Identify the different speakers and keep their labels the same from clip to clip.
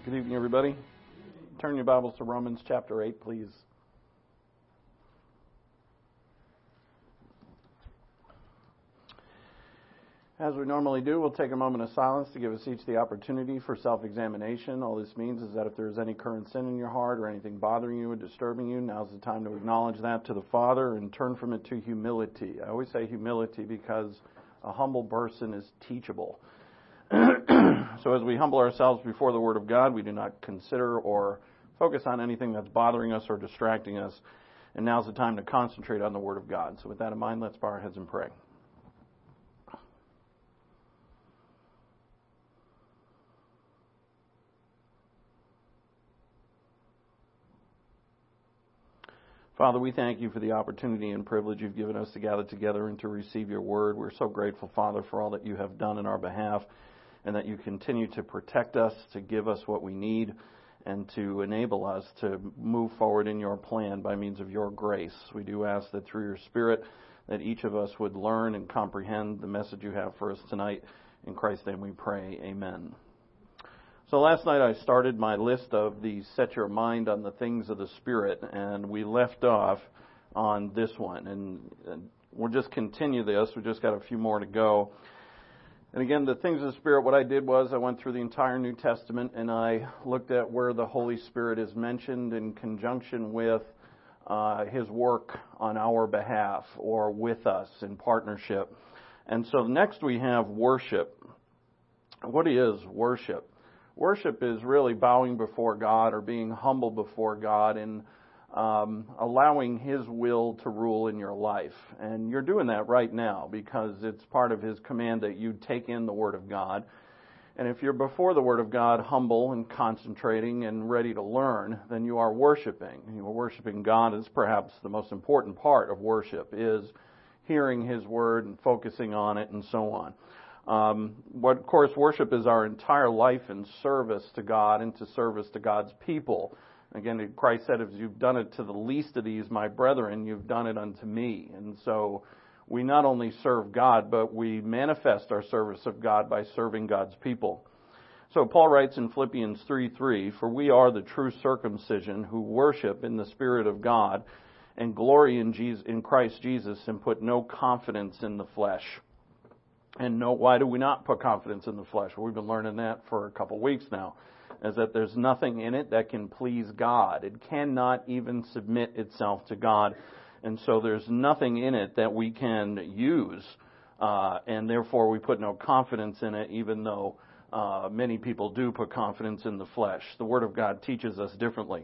Speaker 1: Good evening, everybody. Turn your Bibles to Romans chapter 8, please. As we normally do, we'll take a moment of silence to give us each the opportunity for self-examination. All this means is that if there's any current sin in your heart or anything bothering you or disturbing you, now's the time to acknowledge that to the Father and turn from it to humility. I always say humility because a humble person is teachable. So as we humble ourselves before the Word of God, we do not consider or focus on anything that's bothering us or distracting us. And now's the time to concentrate on the Word of God. So with that in mind, let's bow our heads and pray. Father, we thank you for the opportunity and privilege you've given us to gather together and to receive your word. We're so grateful, Father, for all that you have done in our behalf and that you continue to protect us, to give us what we need, and to enable us to move forward in your plan by means of your grace. We do ask that through your Spirit that each of us would learn and comprehend the message you have for us tonight. In Christ's name we pray. Amen. So last night I started my list of the set your mind on the things of the Spirit, and we left off on this one. And we'll just continue this. We just got a few more to go. And again, the things of the Spirit, what I did was I went through the entire New Testament and I looked at where the Holy Spirit is mentioned in conjunction with His work on our behalf or with us in partnership. And so next we have worship. What is worship? Worship is really bowing before God or being humble before God and allowing His will to rule in your life. And you're doing that right now because it's part of His command that you take in the Word of God. And if you're before the Word of God, humble and concentrating and ready to learn, then you are worshiping. You are worshiping God is perhaps the most important part of worship, is hearing His Word and focusing on it and so on. Of course, worship is our entire life in service to God and to service to God's people. Again, Christ said, if you've done it to the least of these, my brethren, you've done it unto me. And so we not only serve God, but we manifest our service of God by serving God's people. So Paul writes in Philippians 3:3, for we are the true circumcision who worship in the Spirit of God and glory in Christ Jesus and put no confidence in the flesh. And why do we not put confidence in the flesh? Well, we've been learning that for a couple weeks now, is that there's nothing in it that can please God. It cannot even submit itself to God. And so there's nothing in it that we can use, and therefore we put no confidence in it, even though many people do put confidence in the flesh. The Word of God teaches us differently.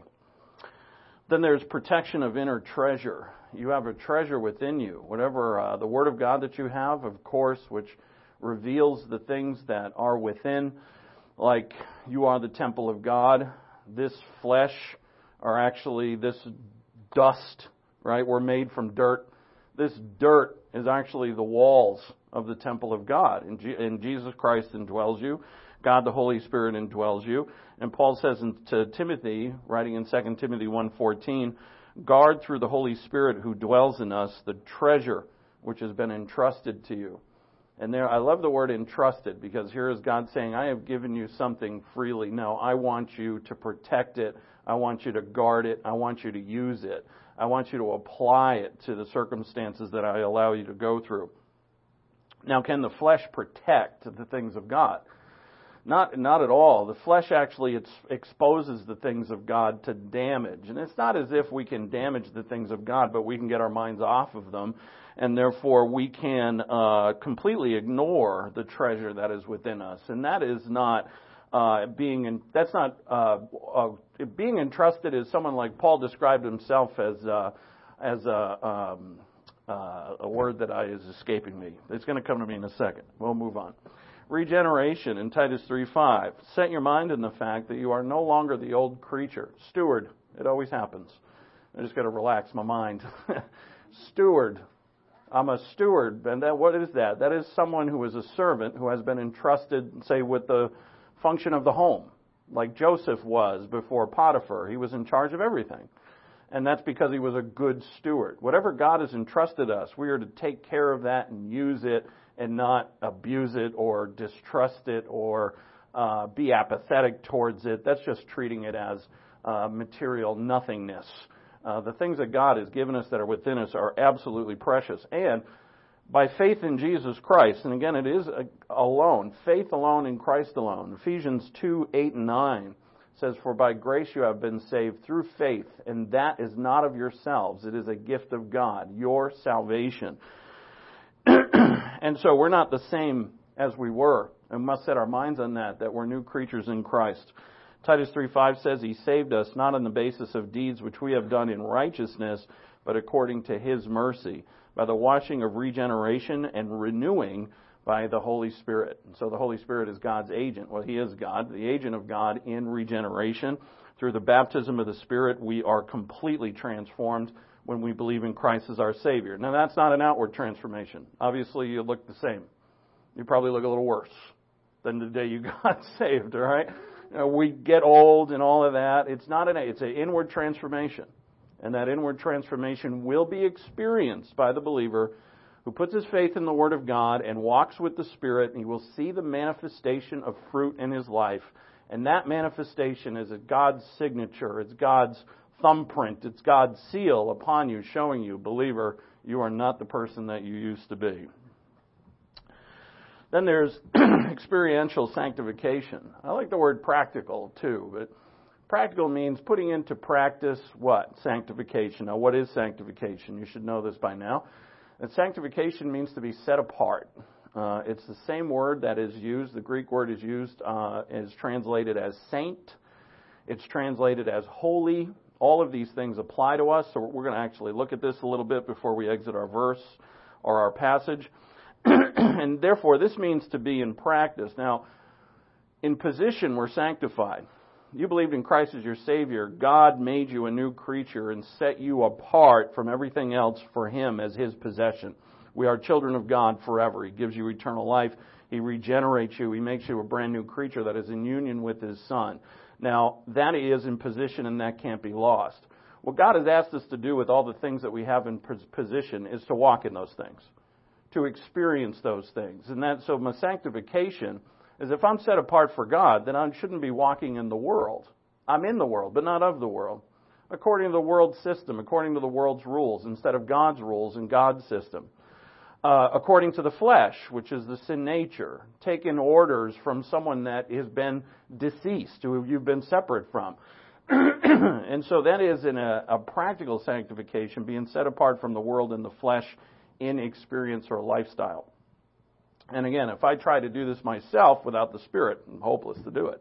Speaker 1: Then there's protection of inner treasure. You have a treasure within you. Whatever the Word of God that you have, of course, which reveals the things that are within, like you are the temple of God. This flesh, or actually this dust, right? We're made from dirt. This dirt is actually the walls of the temple of God. And Jesus Christ indwells you. God the Holy Spirit indwells you. And Paul says to Timothy, writing in 2 Timothy 1:14, guard through the Holy Spirit who dwells in us the treasure which has been entrusted to you. And there, I love the word entrusted, because here is God saying, I have given you something freely. No, I want you to protect it. I want you to guard it. I want you to use it. I want you to apply it to the circumstances that I allow you to go through. Now, can the flesh protect the things of God? Not at all. The flesh actually exposes the things of God to damage. And it's not as if we can damage the things of God, but we can get our minds off of them. And therefore we can completely ignore the treasure that is within us. And that is not being entrusted as someone like Paul described himself as a word that is escaping me. It's going to come to me in a second. We'll move on. Regeneration in Titus 3:5. Set your mind in the fact that you are no longer the old creature. Steward. It always happens. I just got to relax my mind. Steward. I'm a steward. And what is that? That is someone who is a servant who has been entrusted, say, with the function of the home, like Joseph was before Potiphar. He was in charge of everything. And that's because he was a good steward. Whatever God has entrusted us, we are to take care of that and use it and not abuse it or distrust it or be apathetic towards it. That's just treating it as material nothingness. The things that God has given us that are within us are absolutely precious. And by faith in Jesus Christ, and again, it is alone, faith alone in Christ alone. Ephesians 2:8-9 says, "For by grace you have been saved through faith, and that is not of yourselves. It is a gift of God, your salvation." And so we're not the same as we were, and must set our minds on that we're new creatures in Christ. Titus 3:5 says, "He saved us not on the basis of deeds which we have done in righteousness, but according to His mercy, by the washing of regeneration and renewing by the Holy Spirit." And so the Holy Spirit is God's agent. Well, He is God, the agent of God in regeneration. Through the baptism of the Spirit, we are completely transformed when we believe in Christ as our Savior. Now, that's not an outward transformation. Obviously, you look the same. You probably look a little worse than the day you got saved, all right? You know, we get old and all of that. It's an inward transformation. And that inward transformation will be experienced by the believer who puts his faith in the Word of God and walks with the Spirit, and he will see the manifestation of fruit in his life. And that manifestation is God's signature. It's God's thumbprint. It's God's seal upon you, showing you, believer, you are not the person that you used to be. Then there's experiential sanctification. I like the word practical too, but practical means putting into practice what? Sanctification. Now, what is sanctification? You should know this by now. And sanctification means to be set apart. It's the same word that is used, the Greek word is used, is translated as saint. It's translated as holy. All of these things apply to us, so we're going to actually look at this a little bit before we exit our verse or our passage. And therefore, this means to be in practice. Now, in position, we're sanctified. You believed in Christ as your Savior. God made you a new creature and set you apart from everything else for Him as His possession. We are children of God forever. He gives you eternal life. He regenerates you. He makes you a brand new creature that is in union with His Son. Now, that is in position, and that can't be lost. What God has asked us to do with all the things that we have in position is to walk in those things, to experience those things. And so my sanctification is if I'm set apart for God, then I shouldn't be walking in the world. I'm in the world, but not of the world. According to the world's system, according to the world's rules, instead of God's rules and God's system. According to the flesh, which is the sin nature, taking orders from someone that has been deceased, who you've been separate from. And so that is in a practical sanctification, being set apart from the world and the flesh in experience or lifestyle. And again, if I try to do this myself without the Spirit, I'm hopeless to do it.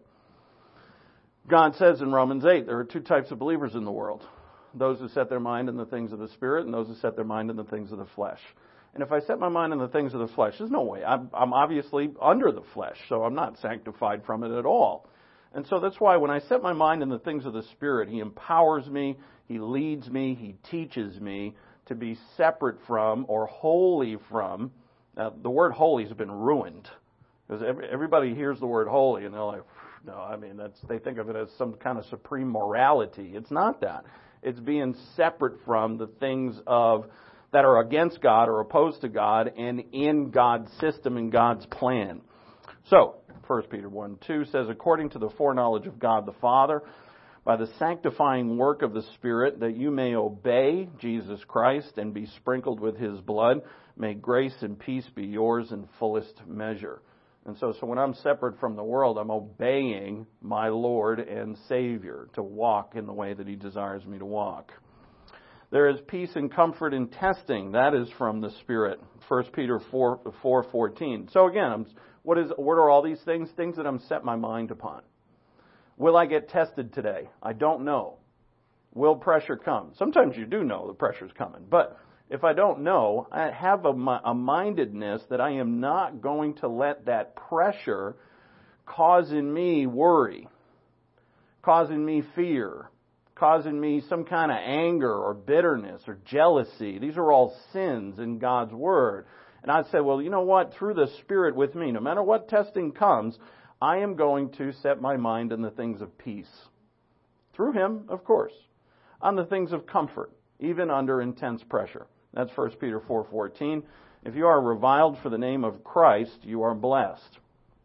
Speaker 1: God says in Romans 8, there are two types of believers in the world. Those who set their mind on the things of the Spirit and those who set their mind on the things of the flesh. And if I set my mind on the things of the flesh, there's no way. I'm obviously under the flesh, so I'm not sanctified from it at all. And so that's why when I set my mind on the things of the Spirit, He empowers me, He leads me, He teaches me to be separate from or holy from. Now, the word holy has been ruined. Because everybody hears the word holy and they're like, no, I mean, they think of it as some kind of supreme morality. It's not that. It's being separate from the things that are against God or opposed to God and in God's system and God's plan. So, 1 Peter 1:2 says, according to the foreknowledge of God the Father, by the sanctifying work of the Spirit, that you may obey Jesus Christ and be sprinkled with His blood, may grace and peace be yours in fullest measure. And so when I'm separate from the world, I'm obeying my Lord and Savior to walk in the way that He desires me to walk. There is peace and comfort in testing. That is from the Spirit. 1 Peter 4:14. So again, what are all these things? Things that I'm set my mind upon. Will I get tested today? I don't know. Will pressure come? Sometimes you do know the pressure's coming. But if I don't know, I have a mindedness that I am not going to let that pressure cause in me worry, causing me fear, causing me some kind of anger or bitterness or jealousy. These are all sins in God's Word. And I'd say, well, you know what? Through the Spirit with me, no matter what testing comes, I am going to set my mind on the things of peace. Through Him, of course. On the things of comfort, even under intense pressure. That's 1 Peter 4:14. If you are reviled for the name of Christ, you are blessed.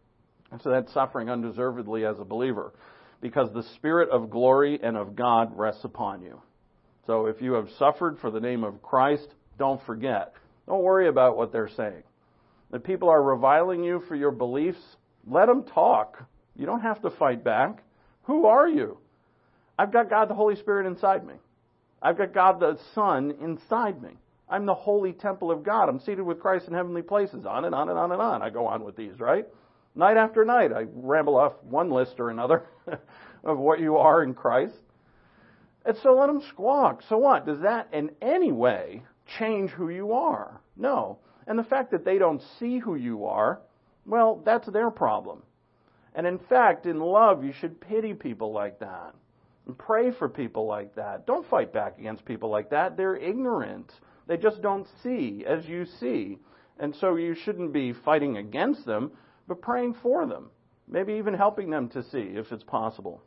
Speaker 1: And so that's suffering undeservedly as a believer, because the Spirit of glory and of God rests upon you. So if you have suffered for the name of Christ, don't forget. Don't worry about what they're saying. If people are reviling you for your beliefs, let them talk. You don't have to fight back. Who are you? I've got God the Holy Spirit inside me. I've got God the Son inside me. I'm the holy temple of God. I'm seated with Christ in heavenly places. On and on and on and on. I go on with these, right? Night after night, I ramble off one list or another of what you are in Christ. And so let them squawk. So what? Does that in any way change who you are? No. And the fact that they don't see who you are, well, that's their problem. And in fact, in love, you should pity people like that and pray for people like that. Don't fight back against people like that. They're ignorant. They just don't see as you see. And so you shouldn't be fighting against them, but praying for them. Maybe even helping them to see if it's possible.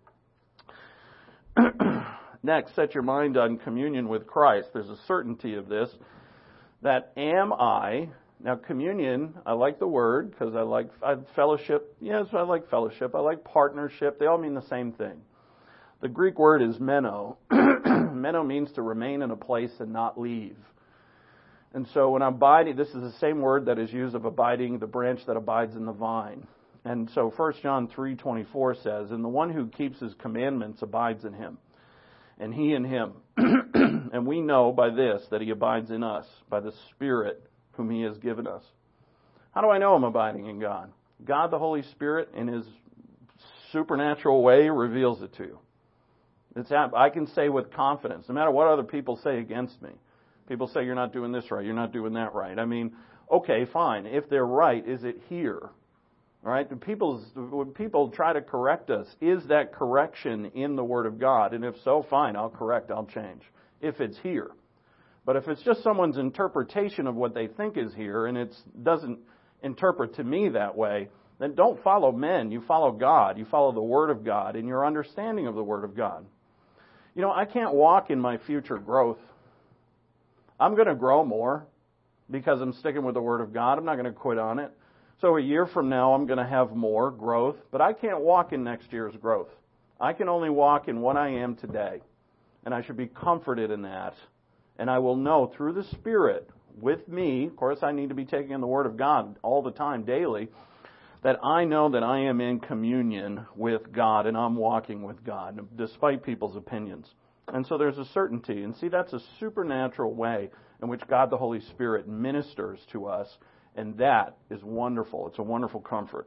Speaker 1: Next, set your mind on communion with Christ. There's a certainty of this. That am I. Now, communion, I like the word because I like fellowship. Yes, I like fellowship. I like partnership. They all mean the same thing. The Greek word is meno. Meno means to remain in a place and not leave. And so when abiding, this is the same word that is used of abiding, the branch that abides in the vine. And so 1 John 3:24 says, "And the one who keeps his commandments abides in him, and he in him. And we know by this that he abides in us, by the Spirit whom he has given us." How do I know I'm abiding in God? God, the Holy Spirit, in his supernatural way, reveals it to you. I can say with confidence, no matter what other people say against me. People say, you're not doing this right, you're not doing that right. I mean, okay, fine. If they're right, is it here? All right? When people try to correct us, is that correction in the Word of God? And if so, fine, I'll correct, I'll change. If it's here. But if it's just someone's interpretation of what they think is here, and it doesn't interpret to me that way, then don't follow men. You follow God. You follow the Word of God and your understanding of the Word of God. You know, I can't walk in my future growth. I'm going to grow more because I'm sticking with the Word of God. I'm not going to quit on it. So a year from now, I'm going to have more growth, but I can't walk in next year's growth. I can only walk in what I am today, and I should be comforted in that. And I will know through the Spirit with me, of course I need to be taking in the Word of God all the time, daily, that I know that I am in communion with God and I'm walking with God, despite people's opinions. And so there's a certainty. And see, that's a supernatural way in which God the Holy Spirit ministers to us. And that is wonderful. It's a wonderful comfort.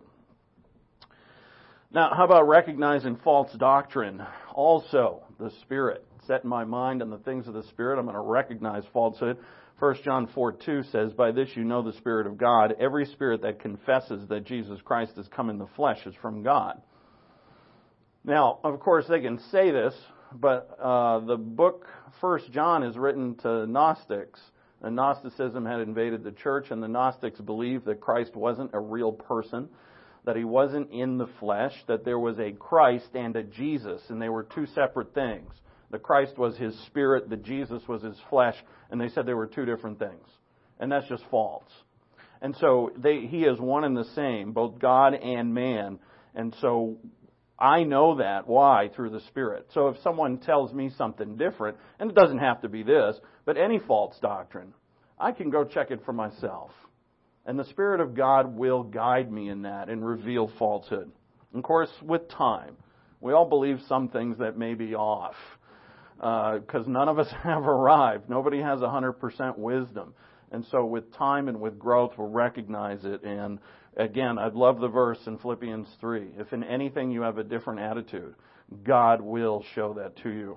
Speaker 1: Now, how about recognizing false doctrine? Also, the Spirit. Set my mind on the things of the Spirit. I'm going to recognize falsehood. 1 John 4:2 says, "By this you know the Spirit of God. Every spirit that confesses that Jesus Christ has come in the flesh is from God." Now, of course, they can say this, but the book 1 John is written to Gnostics. And Gnosticism had invaded the church, and the Gnostics believed that Christ wasn't a real person, that he wasn't in the flesh, that there was a Christ and a Jesus, and they were two separate things. The Christ was his spirit, the Jesus was his flesh, and they said they were two different things. And that's just false. And so he is one and the same, both God and man. And so I know that. Why? Through the Spirit. So if someone tells me something different, and it doesn't have to be this, but any false doctrine, I can go check it for myself. And the Spirit of God will guide me in that and reveal falsehood. Of course, with time, we all believe some things that may be off, because none of us have arrived. Nobody has 100% wisdom. And so with time and with growth, we'll recognize it. And again, I love the verse in Philippians 3. If in anything you have a different attitude, God will show that to you.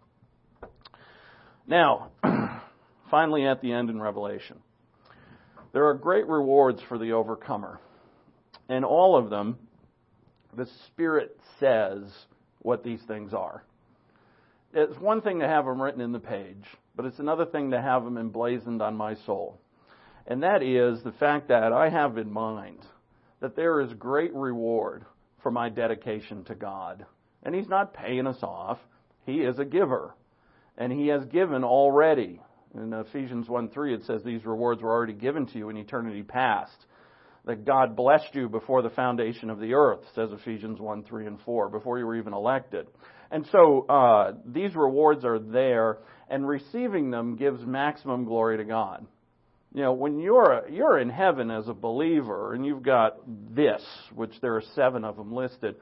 Speaker 1: Now, finally at the end in Revelation, there are great rewards for the overcomer. And all of them, the Spirit says what these things are. It's one thing to have them written in the page, but it's another thing to have them emblazoned on my soul. And that is the fact that I have in mind that there is great reward for my dedication to God. And He's not paying us off. He is a giver. And He has given already. In Ephesians 1:3 it says these rewards were already given to you in eternity past. that God blessed you before the foundation of the earth, says Ephesians 1, 3, and 4, before you were even elected. And so these rewards are there, and receiving them gives maximum glory to God. You know, when you're in heaven as a believer, and you've got this, which there are 7 of them listed,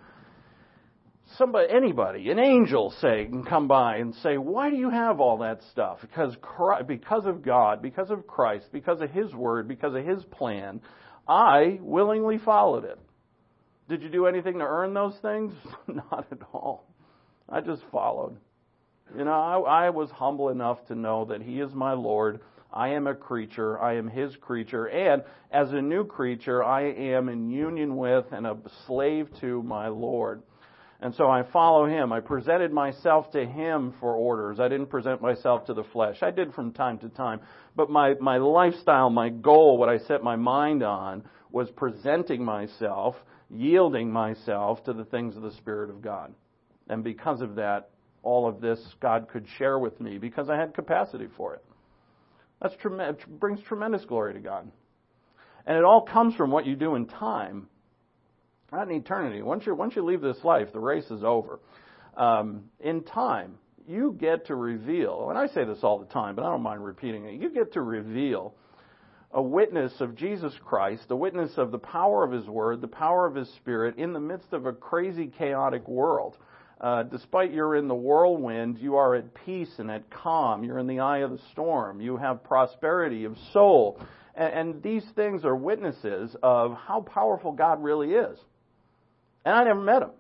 Speaker 1: anybody, an angel, say, can come by and say, why do you have all that stuff? Because of God, because of Christ, because of His Word, because of His plan, I willingly followed it. Did you do anything to earn those things? Not at all. I just followed. You know, I was humble enough to know that He is my Lord. I am a creature. I am His creature. And as a new creature, I am in union with and a slave to my Lord. And so I follow Him. I presented myself to Him for orders. I didn't present myself to the flesh. I did from time to time. But my lifestyle, my goal, what I set my mind on, was presenting myself, yielding myself to the things of the Spirit of God. And because of that, all of this God could share with me because I had capacity for it. It brings tremendous glory to God. And it all comes from what you do in time, not in eternity. Once you leave this life, the race is over. In time, you get to reveal, and I say this all the time, but I don't mind repeating it, you get to reveal a witness of Jesus Christ, a witness of the power of His Word, the power of His Spirit in the midst of a crazy, chaotic world. Despite you're in the whirlwind, you are at peace and at calm. You're in the eye of the storm. You have prosperity of soul. And these things are witnesses of how powerful God really is. And I never met Him.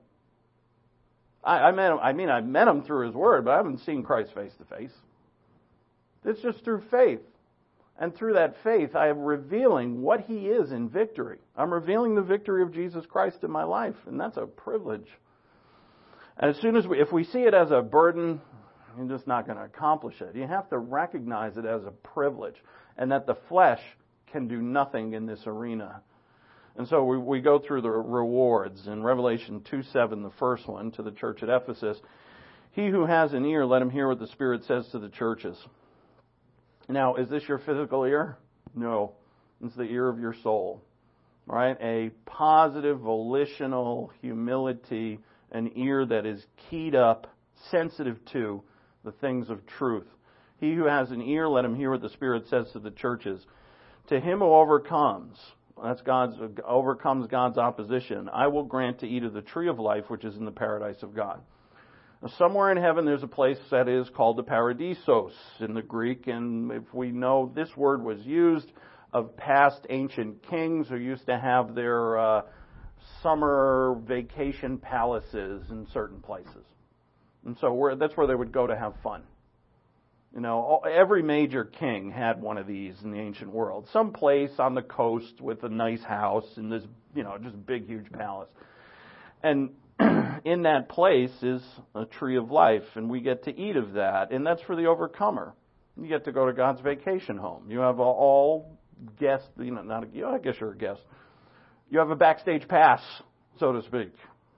Speaker 1: I met Him. I mean, I met Him through His Word, but I haven't seen Christ face to face. It's just through faith. And through that faith, I am revealing what He is in victory. I'm revealing the victory of Jesus Christ in my life, and that's a privilege. And as soon as if we see it as a burden, you're just not going to accomplish it. You have to recognize it as a privilege, and that the flesh can do nothing in this arena. And so we go through the rewards. In Revelation 2:7, the first one, to the church at Ephesus, he who has an ear, let him hear what the Spirit says to the churches. Now, is this your physical ear? No. It's the ear of your soul. All right? A positive, volitional humility, an ear that is keyed up, sensitive to the things of truth. He who has an ear, let him hear what the Spirit says to the churches. To him who overcomes, overcomes God's opposition, I will grant to eat of the tree of life, which is in the paradise of God. Now, somewhere in heaven there's a place that is called the paradisos in the Greek, and if we know this word was used of past ancient kings who used to have their summer vacation palaces in certain places. And so that's where they would go to have fun. You know, every major king had one of these in the ancient world. Some place on the coast with a nice house and this, just big, huge palace. And in that place is a tree of life, and we get to eat of that. And that's for the overcomer. You get to go to God's vacation home. You have all guests, I guess you're a guest. You have a backstage pass, so to speak.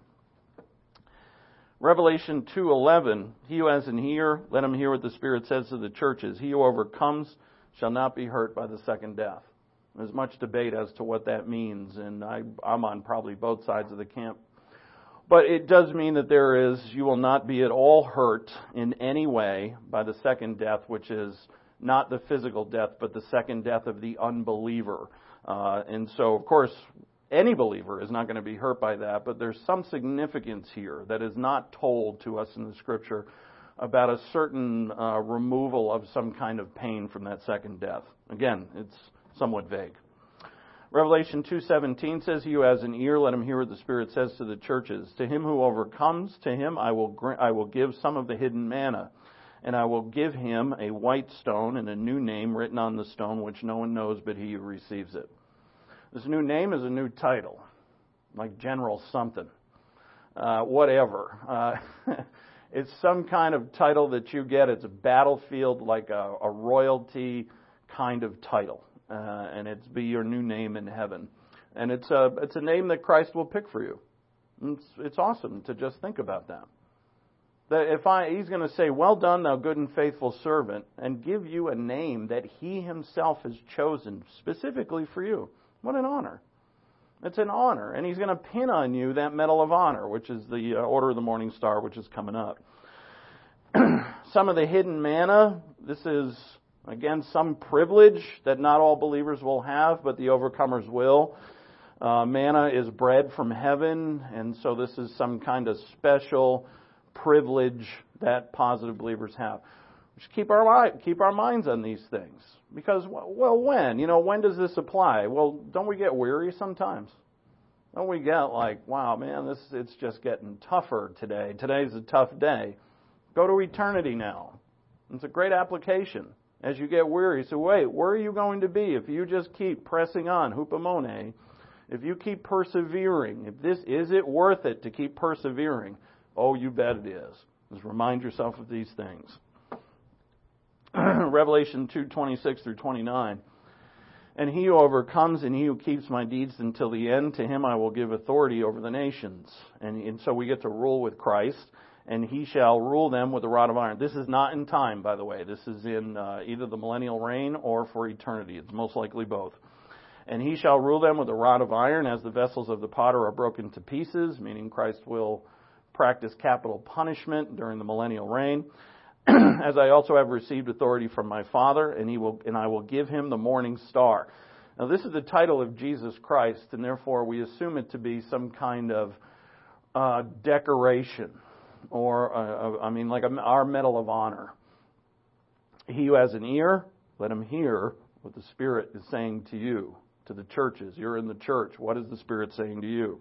Speaker 1: Revelation 2:11, he who has an ear, let him hear what the Spirit says to the churches. He who overcomes shall not be hurt by the second death. There's much debate as to what that means, and I'm on probably both sides of the camp. But it does mean that you will not be at all hurt in any way by the second death, which is not the physical death, but the second death of the unbeliever. And so, of course, any believer is not going to be hurt by that, but there's some significance here that is not told to us in the Scripture about a certain removal of some kind of pain from that second death. Again, it's somewhat vague. Revelation 2:17 says, he who has an ear, let him hear what the Spirit says to the churches. To him who overcomes, to him I will give some of the hidden manna, and I will give him a white stone and a new name written on the stone, which no one knows but he who receives it. This new name is a new title, like General something, whatever. It's some kind of title that you get. It's a battlefield, like a royalty kind of title, and it's be your new name in heaven. And it's a name that Christ will pick for you. It's awesome to just think about that. That he's going to say, well done, thou good and faithful servant, and give you a name that he himself has chosen specifically for you. What an honor. It's an honor. And He's going to pin on you that Medal of Honor, which is the Order of the Morning Star, which is coming up. Some of the hidden manna, this is, again, some privilege that not all believers will have, but the overcomers will. Manna is bread from heaven, and so this is some kind of special privilege that positive believers have. We should keep our minds on these things. Because, well, when does this apply? Well, don't we get weary sometimes? Don't we get like, wow, man, it's just getting tougher today. Today's a tough day. Go to eternity now. It's a great application. As you get weary, so wait, where are you going to be if you just keep pressing on, hupomone? If you keep persevering, is it worth it to keep persevering? Oh, you bet it is. Just remind yourself of these things. Revelation 2:26 through 29. And he who overcomes and he who keeps my deeds until the end, to him I will give authority over the nations. And so we get to rule with Christ, and he shall rule them with a rod of iron. This is not in time, by the way. This is in either the millennial reign or for eternity. It's most likely both. And he shall rule them with a rod of iron, as the vessels of the potter are broken to pieces, meaning Christ will practice capital punishment during the millennial reign. As I also have received authority from my Father, and I will give him the morning star. Now, this is the title of Jesus Christ, and therefore we assume it to be some kind of decoration, or like our Medal of Honor. He who has an ear, let him hear what the Spirit is saying to you, to the churches. You're in the church. What is the Spirit saying to you?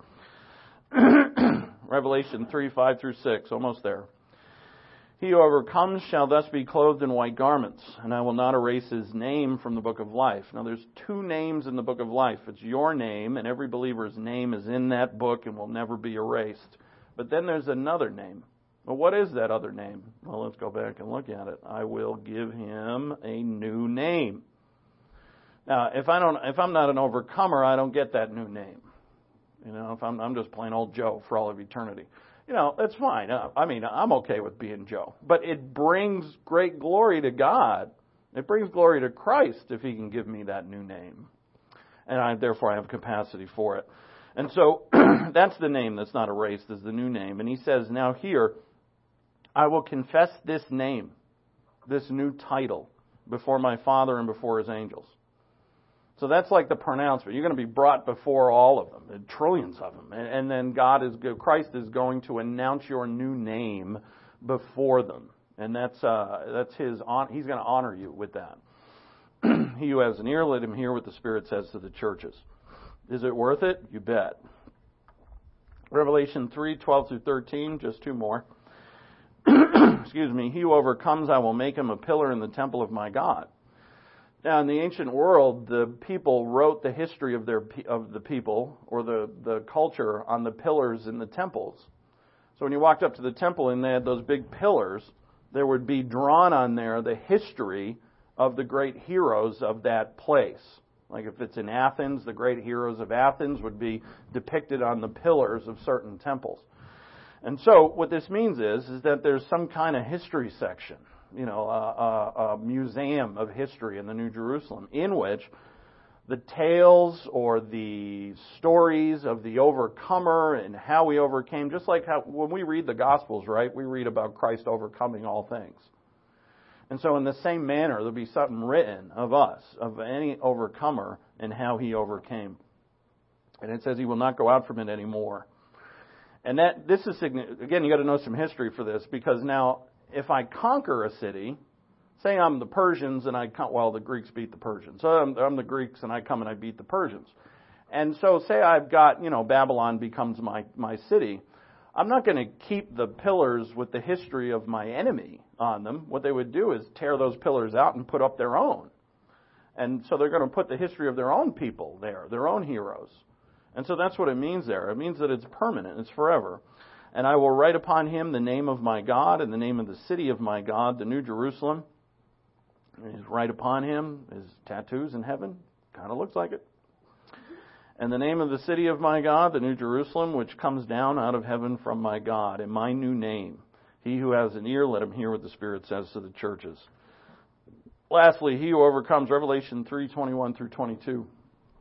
Speaker 1: Revelation 3:5 through 6, almost there. He who overcomes shall thus be clothed in white garments, and I will not erase his name from the book of life. Now, there's two names in the book of life. It's your name, and every believer's name is in that book and will never be erased. But then there's another name. Well, what is that other name? Well, let's go back and look at it. I will give him a new name. Now, if I'm not an overcomer, I don't get that new name. If I'm just plain old Joe for all of eternity. That's fine. I'm okay with being Joe. But it brings great glory to God. It brings glory to Christ if He can give me that new name. And therefore I have capacity for it. And so that's the name that's not erased, is the new name. And He says, now here, I will confess this name, this new title, before my Father and before His angels. So that's like the pronouncement. You're going to be brought before all of them, trillions of them. And then Christ is going to announce your new name before them. And that's His honor. He's going to honor you with that. He who has an ear, let him hear what the Spirit says to the churches. Is it worth it? You bet. Revelation 3:12 through 13, just two more. Excuse me. He who overcomes, I will make him a pillar in the temple of my God. Now, in the ancient world, the people wrote the history of the people or the culture on the pillars in the temples. So when you walked up to the temple and they had those big pillars, there would be drawn on there the history of the great heroes of that place. Like if it's in Athens, the great heroes of Athens would be depicted on the pillars of certain temples. And so what this means is that there's some kind of history section. A museum of history in the New Jerusalem, in which the tales or the stories of the overcomer and how he overcame, just like how when we read the Gospels, right, we read about Christ overcoming all things. And so in the same manner, there'll be something written of us, of any overcomer, and how he overcame. And it says he will not go out from it anymore. And this is significant. Again, you got to know some history for this, because now, if I conquer a city, say I'm the Persians and the Greeks beat the Persians. So I'm the Greeks and I come and I beat the Persians. And so say I've got, Babylon becomes my city. I'm not going to keep the pillars with the history of my enemy on them. What they would do is tear those pillars out and put up their own. And so they're going to put the history of their own people there, their own heroes. And so that's what it means there. It means that it's permanent, it's forever. And I will write upon him the name of my God and the name of the city of my God, the New Jerusalem. And write upon him his tattoos in heaven. Kind of looks like it. And the name of the city of my God, the New Jerusalem, which comes down out of heaven from my God, and my new name. He who has an ear, let him hear what the Spirit says to the churches. Lastly, he who overcomes, Revelation 3:21 through 22.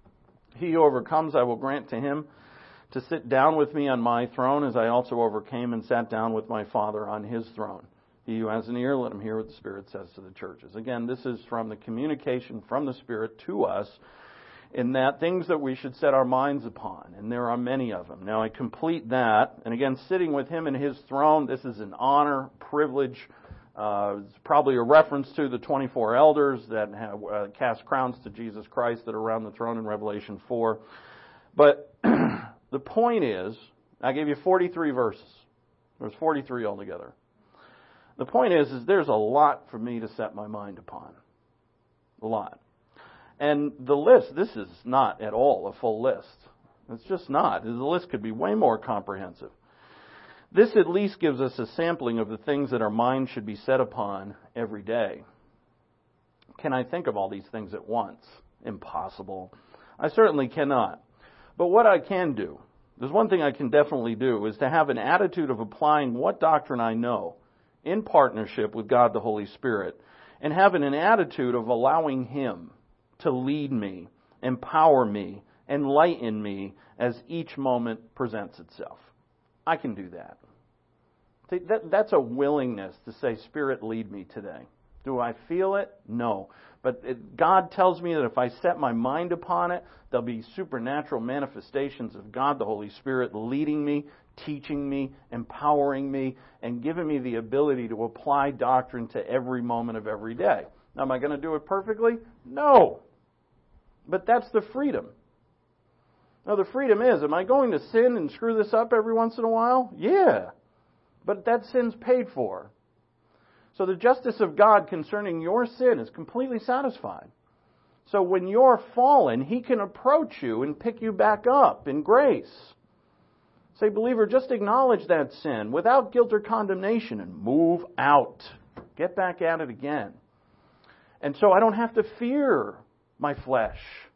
Speaker 1: He who overcomes, I will grant to him to sit down with me on my throne, as I also overcame and sat down with my Father on his throne. He who has an ear, let him hear what the Spirit says to the churches. Again, this is from the communication from the Spirit to us, in that things that we should set our minds upon, and there are many of them. Now I complete that, and again, sitting with him in his throne, this is an honor, privilege. It's probably a reference to the 24 elders that have cast crowns to Jesus Christ that are around the throne in Revelation 4. But the point is, I gave you 43 verses. There's 43 altogether. The point is there's a lot for me to set my mind upon. A lot. And the list, this is not at all a full list. It's just not. The list could be way more comprehensive. This at least gives us a sampling of the things that our mind should be set upon every day. Can I think of all these things at once? Impossible. I certainly cannot. But what I can do, there's one thing I can definitely do, is to have an attitude of applying what doctrine I know in partnership with God the Holy Spirit, and having an attitude of allowing Him to lead me, empower me, enlighten me as each moment presents itself. I can do that. That's a willingness to say, Spirit, lead me today. Do I feel it? No. But God tells me that if I set my mind upon it, there'll be supernatural manifestations of God, the Holy Spirit, leading me, teaching me, empowering me, and giving me the ability to apply doctrine to every moment of every day. Now, am I going to do it perfectly? No. But that's the freedom. Now, the freedom is, am I going to sin and screw this up every once in a while? Yeah. But that sin's paid for. So the justice of God concerning your sin is completely satisfied. So when you're fallen, He can approach you and pick you back up in grace. Say, believer, just acknowledge that sin without guilt or condemnation and move out. Get back at it again. And so I don't have to fear my flesh.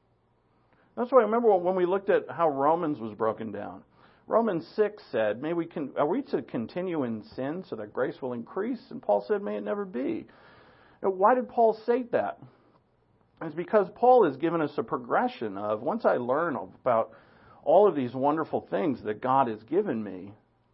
Speaker 1: That's why I remember when we looked at how Romans was broken down. Romans 6 said, are we to continue in sin so that grace will increase? And Paul said, may it never be. Now, why did Paul say that? It's because Paul has given us a progression of, once I learn about all of these wonderful things that God has given me,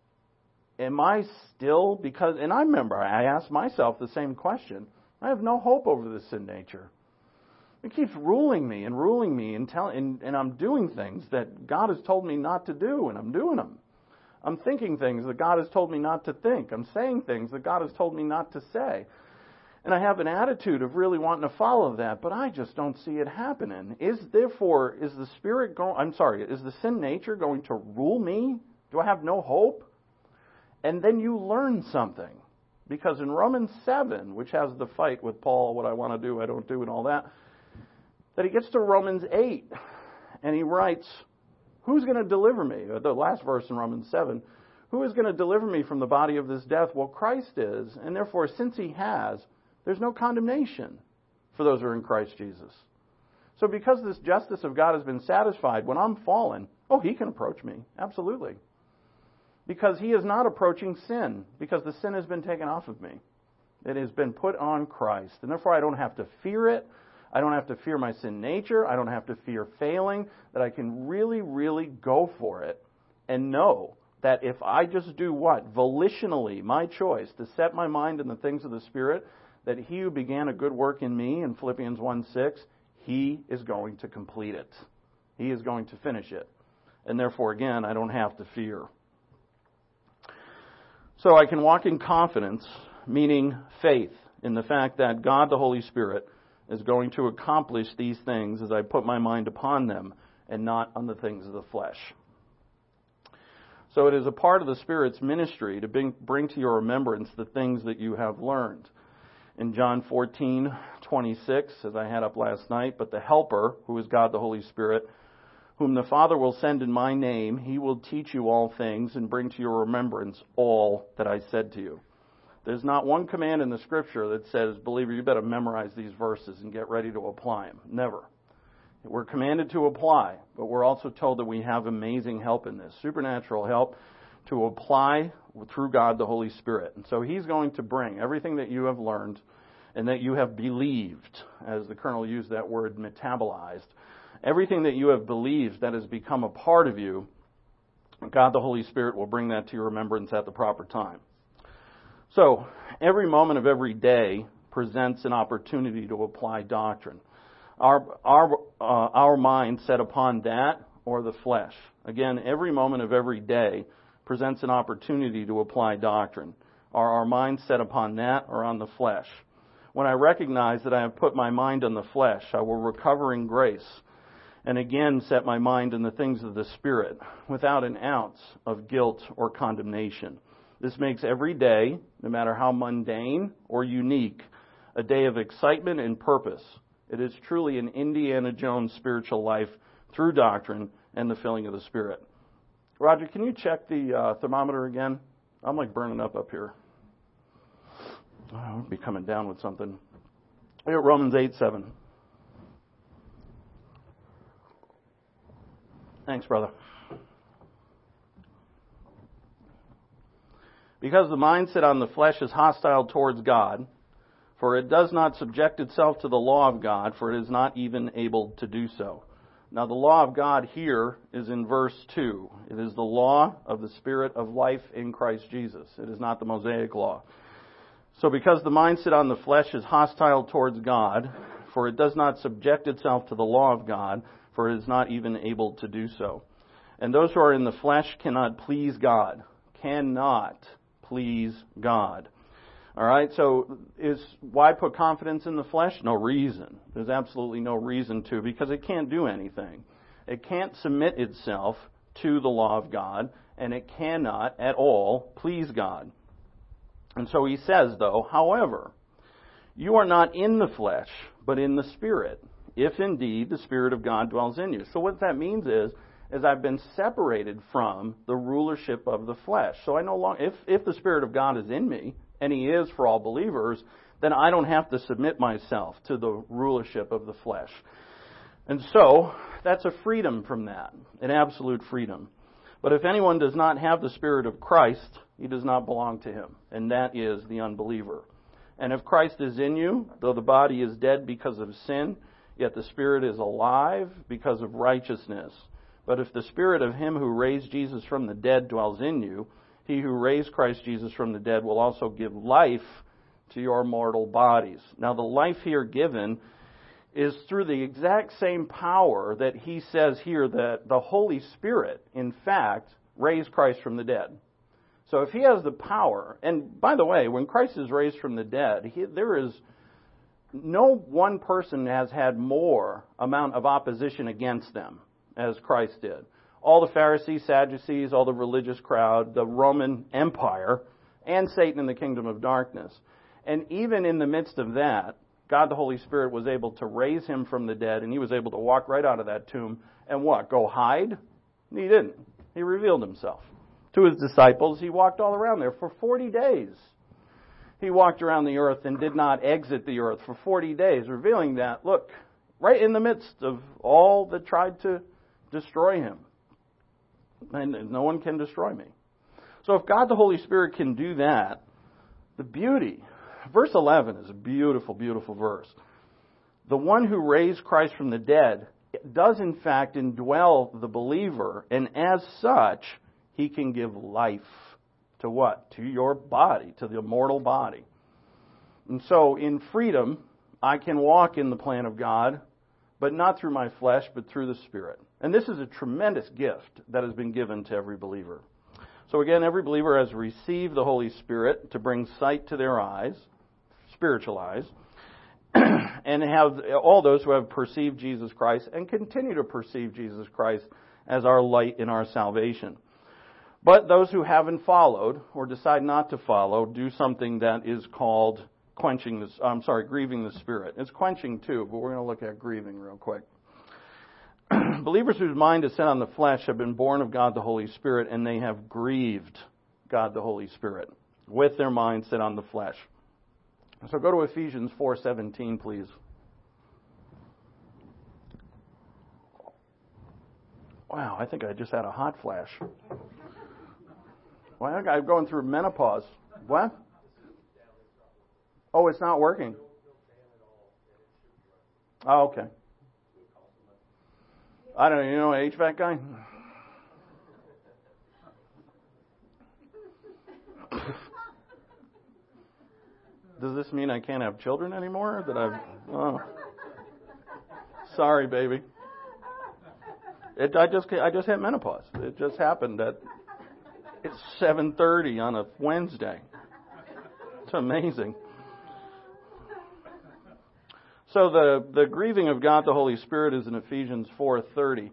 Speaker 1: am I still, and I remember I asked myself the same question, I have no hope over the sin nature. It keeps ruling me and and I'm doing things that God has told me not to do, and I'm doing them. I'm thinking things that God has told me not to think. I'm saying things that God has told me not to say. And I have an attitude of really wanting to follow that, but I just don't see it happening. Is the sin nature going to rule me? Do I have no hope? And then you learn something. Because in Romans 7, which has the fight with Paul, what I want to do, I don't do, and all that he gets to Romans 8, and he writes, who's going to deliver me? The last verse in Romans 7, who is going to deliver me from the body of this death? Well, Christ is, and therefore, since He has, there's no condemnation for those who are in Christ Jesus. So because this justice of God has been satisfied, when I'm fallen, He can approach me, absolutely. Because He is not approaching sin, because the sin has been taken off of me. It has been put on Christ, and therefore I don't have to fear it. I don't have to fear my sin nature. I don't have to fear failing. That I can really, really go for it and know that if I just do what? Volitionally, my choice to set my mind in the things of the Spirit, that He who began a good work in me, in Philippians 1:6, He is going to complete it. He is going to finish it. And therefore, again, I don't have to fear. So I can walk in confidence, meaning faith, in the fact that God, the Holy Spirit, is going to accomplish these things as I put my mind upon them and not on the things of the flesh. So it is a part of the Spirit's ministry to bring to your remembrance the things that you have learned. In John 14:26, as I had up last night, but the Helper, who is God the Holy Spirit, whom the Father will send in my name, He will teach you all things and bring to your remembrance all that I said to you. There's not one command in the Scripture that says, believer, you better memorize these verses and get ready to apply them. Never. We're commanded to apply, but we're also told that we have amazing help in this, supernatural help to apply through God the Holy Spirit. And so He's going to bring everything that you have learned and that you have believed, as the Colonel used that word, metabolized, Everything that you have believed that has become a part of you, God the Holy Spirit will bring that to your remembrance at the proper time. So, every moment of every day presents an opportunity to apply doctrine. Our mind set upon that or the flesh. Again, every moment of every day presents an opportunity to apply doctrine. Are our minds set upon that or on the flesh? When I recognize that I have put my mind on the flesh, I will recover in grace and again set my mind on the things of the Spirit without an ounce of guilt or condemnation. This makes every day, no matter how mundane or unique, a day of excitement and purpose. It is truly an Indiana Jones spiritual life through doctrine and the filling of the Spirit. Roger, can you check the thermometer again? I'm like burning up here. I'll be coming down with something. Look at Romans 8:7. Thanks, brother. Because the mindset on the flesh is hostile towards God, for it does not subject itself to the law of God, for it is not even able to do so. Now, the law of God here is in verse 2. It is the law of the Spirit of life in Christ Jesus. It is not the Mosaic law. So because the mindset on the flesh is hostile towards God, for it does not subject itself to the law of God, for it is not even able to do so. And those who are in the flesh cannot please God. Cannot please God. All right, so why put confidence in the flesh? No reason. There's absolutely no reason to, because it can't do anything. It can't submit itself to the law of God, and it cannot at all please God. And so he says, though, however, you are not in the flesh, but in the Spirit, if indeed the Spirit of God dwells in you. So what that means is I've been separated from the rulership of the flesh. So I no longer, if the Spirit of God is in me, and He is for all believers, then I don't have to submit myself to the rulership of the flesh. And so, that's a freedom from that, an absolute freedom. But if anyone does not have the Spirit of Christ, he does not belong to Him, and that is the unbeliever. And if Christ is in you, though the body is dead because of sin, yet the Spirit is alive because of righteousness. But if the Spirit of Him who raised Jesus from the dead dwells in you, He who raised Christ Jesus from the dead will also give life to your mortal bodies. Now, the life here given is through the exact same power that he says here that the Holy Spirit, in fact, raised Christ from the dead. So if He has the power, and by the way, when Christ is raised from the dead, there is no one person has had more amount of opposition against them as Christ did. All the Pharisees, Sadducees, all the religious crowd, the Roman Empire, and Satan in the kingdom of darkness. And even in the midst of that, God the Holy Spirit was able to raise Him from the dead, and He was able to walk right out of that tomb and what? Go hide? He didn't. He revealed Himself to His disciples. He walked all around there for 40 days. He walked around the earth and did not exit the earth for 40 days, revealing that, look, right in the midst of all that tried to destroy Him. And no one can destroy me. So if God the Holy Spirit can do that, the beauty, verse 11 is a beautiful, beautiful verse. The one who raised Christ from the dead does in fact indwell the believer, and as such, He can give life to what? To your body, to the mortal body. And so in freedom, I can walk in the plan of God, but not through my flesh, but through the Spirit. And this is a tremendous gift that has been given to every believer. So again, every believer has received the Holy Spirit to bring sight to their eyes, spiritual eyes, and have all those who have perceived Jesus Christ and continue to perceive Jesus Christ as our light in our salvation. But those who haven't followed or decide not to follow do something that is called grieving the Spirit. It's quenching too, but we're going to look at grieving real quick. Believers whose mind is set on the flesh have been born of God the Holy Spirit, and they have grieved God the Holy Spirit with their mind set on the flesh. So go to Ephesians 4:17, please. Wow, I think I just had a hot flash. Well, I'm going through menopause. What? Oh, it's not working. Oh, okay. I don't know, you know an HVAC guy? Does this mean I can't have children anymore? Sorry, baby. I just hit menopause. It just happened at it's 7:30 on a Wednesday. It's amazing. So the grieving of God the Holy Spirit is in Ephesians 4:30.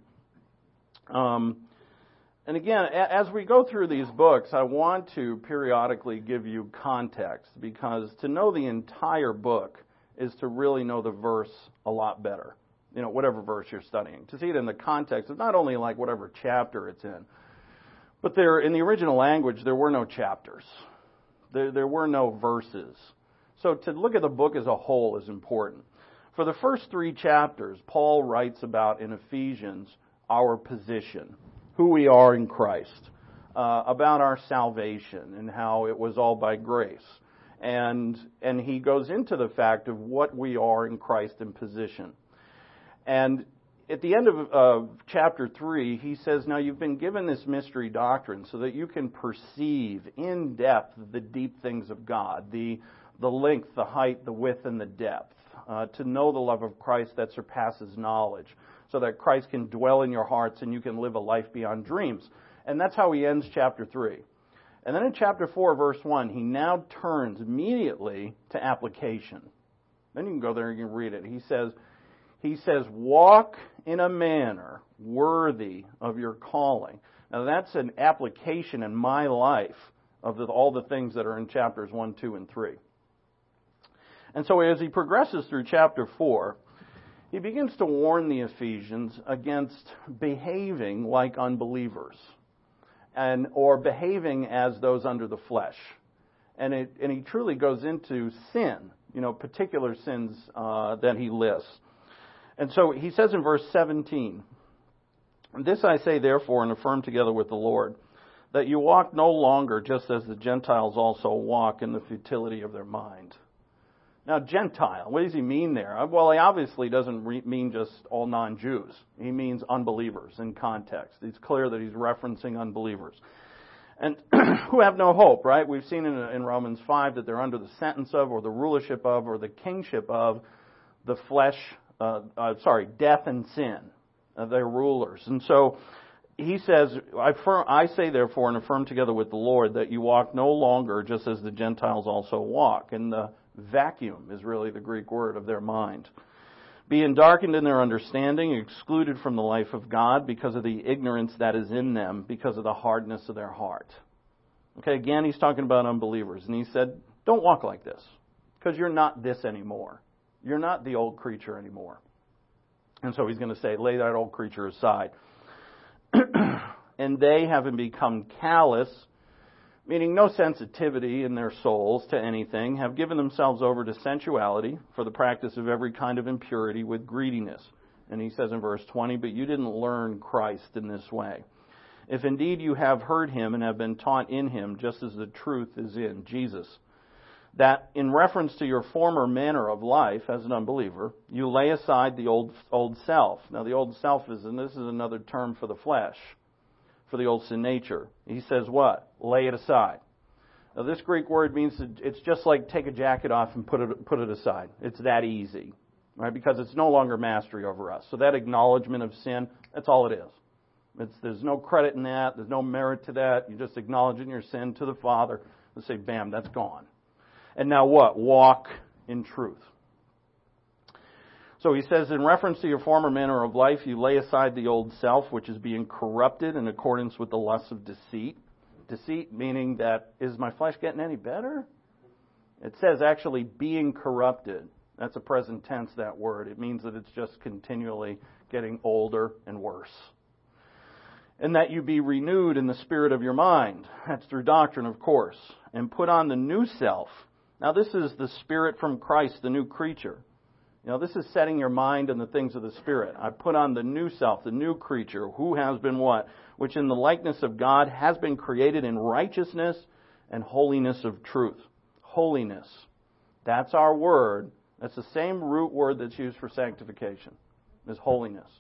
Speaker 1: And again, as we go through these books, I want to periodically give you context, because to know the entire book is to really know the verse a lot better. You know, whatever verse you're studying. To see it in the context of not only like whatever chapter it's in, but in the original language, there were no chapters. There were no verses. So to look at the book as a whole is important. For the first 3 chapters, Paul writes about in Ephesians our position, who we are in Christ, about our salvation and how it was all by grace. And he goes into the fact of what we are in Christ in position. And at the end of chapter 3, he says, now you've been given this mystery doctrine so that you can perceive in depth the deep things of God, the length, the height, the width, and the depth, to know the love of Christ that surpasses knowledge, so that Christ can dwell in your hearts and you can live a life beyond dreams. And that's how he ends chapter 3. And then in chapter 4, verse 1, he now turns immediately to application. Then you can go there and you can read it. He says, walk in a manner worthy of your calling. Now that's an application in my life of all the things that are in chapters 1, 2, and 3. And so as he progresses through chapter 4, he begins to warn the Ephesians against behaving like unbelievers or behaving as those under the flesh. And he truly goes into sin, particular sins that he lists. And so he says in verse 17, this I say therefore and affirm together with the Lord, that you walk no longer just as the Gentiles also walk in the futility of their mind. Now, Gentile, what does he mean there? Well, he obviously doesn't mean just all non-Jews. He means unbelievers in context. It's clear that he's referencing unbelievers. And who have no hope, right? We've seen in Romans 5 that they're under the sentence of, or the rulership of, or the kingship of the flesh, death and sin. They're rulers. And so he says, I say therefore and affirm together with the Lord that you walk no longer just as the Gentiles also walk. And the vacuum is really the Greek word of their mind. Being darkened in their understanding, excluded from the life of God because of the ignorance that is in them, because of the hardness of their heart. Okay, again, he's talking about unbelievers. And he said, don't walk like this, because you're not this anymore. You're not the old creature anymore. And so he's going to say, lay that old creature aside. And they, having become callous, meaning no sensitivity in their souls to anything, have given themselves over to sensuality for the practice of every kind of impurity with greediness. And he says in verse 20, but you didn't learn Christ in this way. If indeed you have heard him and have been taught in him, just as the truth is in Jesus, that in reference to your former manner of life as an unbeliever, you lay aside the old self. Now the old self and this is another term for the flesh, for the old sin nature. He says what? Lay it aside. Now this Greek word means it's just like take a jacket off and put it aside. It's that easy, right? Because it's no longer mastery over us. So that acknowledgement of sin, that's all it is. There's no credit in that. There's no merit to that. You're just acknowledging your sin to the Father and say, bam, that's gone. And now what? Walk in truth. So he says, in reference to your former manner of life, you lay aside the old self, which is being corrupted in accordance with the lusts of deceit. Deceit meaning that, is my flesh getting any better? It says actually being corrupted. That's a present tense, that word. It means that it's just continually getting older and worse. And that you be renewed in the spirit of your mind. That's through doctrine, of course. And put on the new self. Now this is the spirit from Christ, the new creature. This is setting your mind on the things of the Spirit. I put on the new self, the new creature, who has been what? Which in the likeness of God has been created in righteousness and holiness of truth. Holiness. That's our word. That's the same root word that's used for sanctification, is holiness.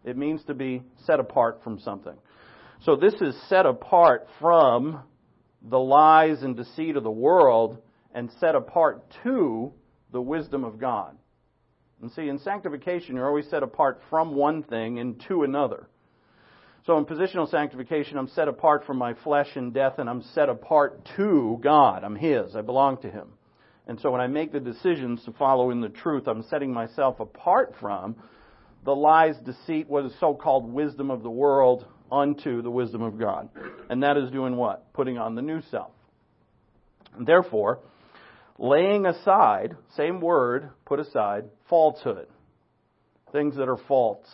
Speaker 1: It means to be set apart from something. So this is set apart from the lies and deceit of the world and set apart to the wisdom of God. And see, in sanctification, you're always set apart from one thing and to another. So in positional sanctification, I'm set apart from my flesh and death, and I'm set apart to God. I'm His. I belong to Him. And so when I make the decisions to follow in the truth, I'm setting myself apart from the lies, deceit, what is so-called wisdom of the world, unto the wisdom of God. And that is doing what? Putting on the new self. And therefore, laying aside, same word, put aside, falsehood. Things that are false.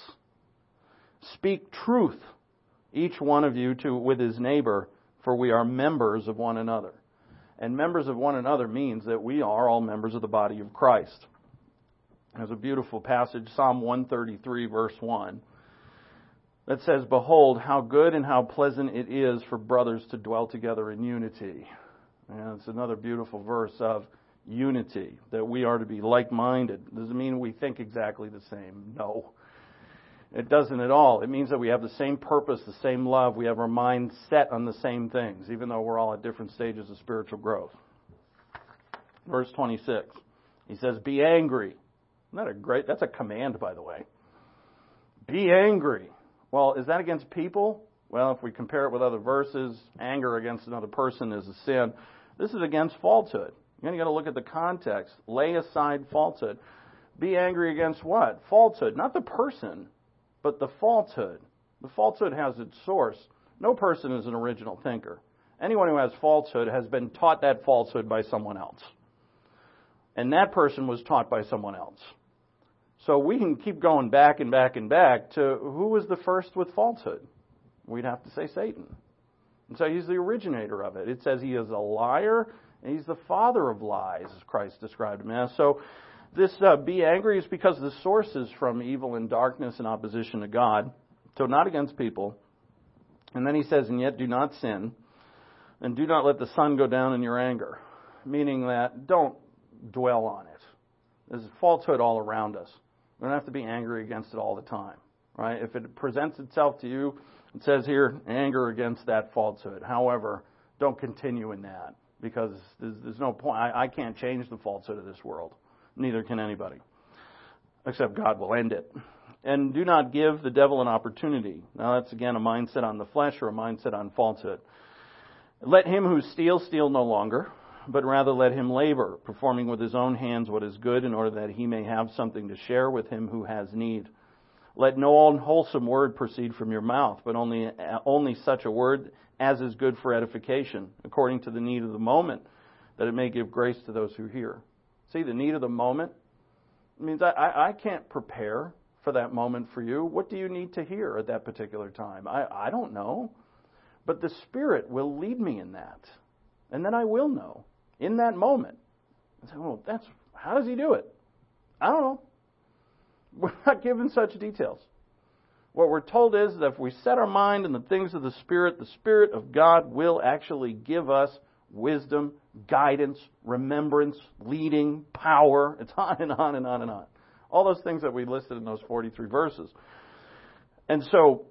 Speaker 1: Speak truth, each one of you with his neighbor, for we are members of one another. And members of one another means that we are all members of the body of Christ. There's a beautiful passage, Psalm 133, verse 1, that says, "Behold, how good and how pleasant it is for brothers to dwell together in unity." And it's another beautiful verse of unity, that we are to be like-minded. Does it mean we think exactly the same? No. It doesn't at all. It means that we have the same purpose, the same love. We have our minds set on the same things, even though we're all at different stages of spiritual growth. Verse 26, he says, "Be angry." Isn't that a great, that's a command, by the way. Be angry. Well, is that against people? Well, if we compare it with other verses, anger against another person is a sin. This is against falsehood. You've got to look at the context. Lay aside falsehood. Be angry against what? Falsehood. Not the person, but the falsehood. The falsehood has its source. No person is an original thinker. Anyone who has falsehood has been taught that falsehood by someone else. And that person was taught by someone else. So we can keep going back and back and back to who was the first with falsehood. We'd have to say Satan. And so he's the originator of it. It says he is a liar and he's the father of lies, as Christ described him as. So this be angry is because the source is from evil and darkness and opposition to God. So not against people. And then he says, "And yet do not sin, and do not let the sun go down in your anger." Meaning that don't dwell on it. There's falsehood all around us. We don't have to be angry against it all the time, right? If it presents itself to you, it says here, anger against that falsehood. However, don't continue in that, because there's no point. I can't change the falsehood of this world. Neither can anybody, except God will end it. And do not give the devil an opportunity. Now that's again a mindset on the flesh or a mindset on falsehood. Let him who steals steal no longer, but rather let him labor, performing with his own hands what is good, in order that he may have something to share with him who has need. Let no unwholesome word proceed from your mouth, but only such a word as is good for edification, according to the need of the moment, that it may give grace to those who hear. See, the need of the moment means I can't prepare for that moment for you. What do you need to hear at that particular time? I don't know. But the Spirit will lead me in that. And then I will know in that moment. I say, well, how does He do it? I don't know. We're not given such details. What we're told is that if we set our mind on the things of the Spirit of God will actually give us wisdom, guidance, remembrance, leading, power. It's on and on and on and on. All those things that we listed in those 43 verses. And so,